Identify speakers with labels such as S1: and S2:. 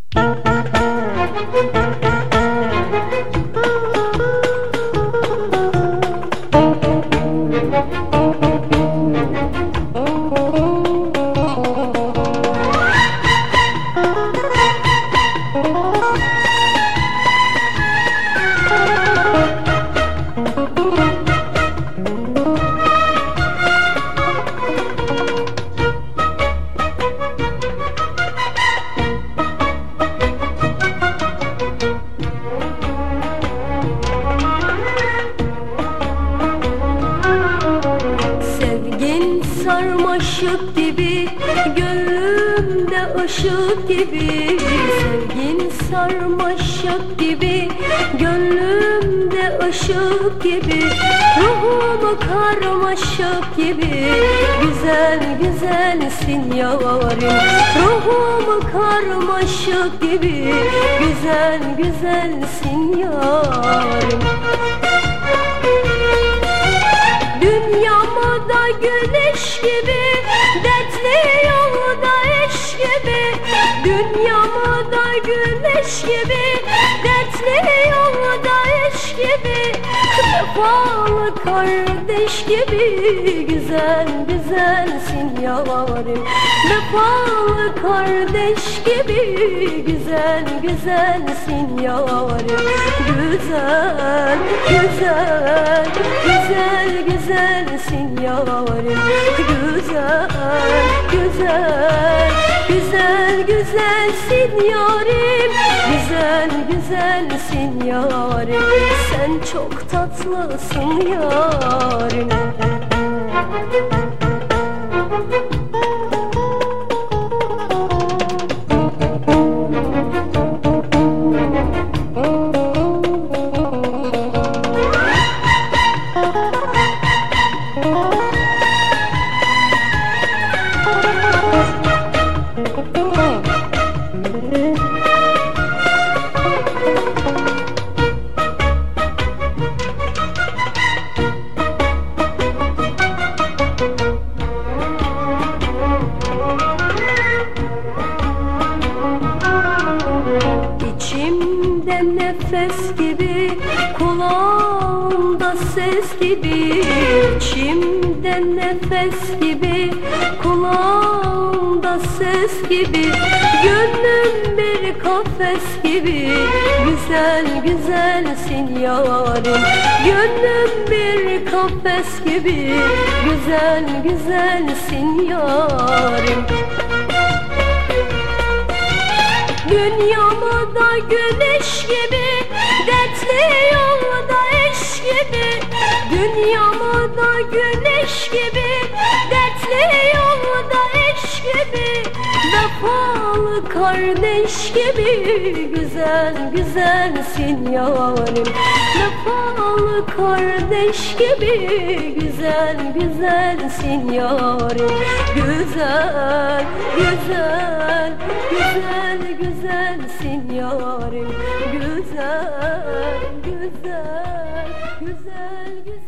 S1: Sarmaşık gibi, gönlümde ışık gibi. Sevgin sarmaşık gibi, gönlümde ışık gibi. Ruhumu karmaşık gibi, güzel güzelsin yarim. Ruhumu karmaşık gibi, güzel güzelsin yarim. Dünyama da güneş gibi, dertli yolda eş gibi. Dünyama da güneş gibi, dertli yolda eş gibi. Vefalı kardeş gibi, güzel güzelsin yarim. Vefalı kardeş gibi, güzel güzelsin yarim. Güzel güzel güzel güzelsin yarim. Güzel güzel güzel güzelsin yarim. Güzel güzelsin yarim. Sen çok tatlısın yarim. İçimde nefes gibi, kulağımda ses gibi. İçimde nefes gibi, kulağımda ses gibi. Gönlüm bir kafes gibi, güzel güzelsin yarim. Gönlüm bir kafes gibi, güzel güzelsin yarim. Dünyama da güneş gibi, dertli yolda eş gibi. Dünyama da güneş gibi, dertli yolda eş gibi. Vefalı kardeş gibi, güzel güzelsin yarim. Vefalı kardeş gibi, güzel güzelsin yarim. Güzel güzel güzel güzelsin yarim. Güzel güzel güzel güzel.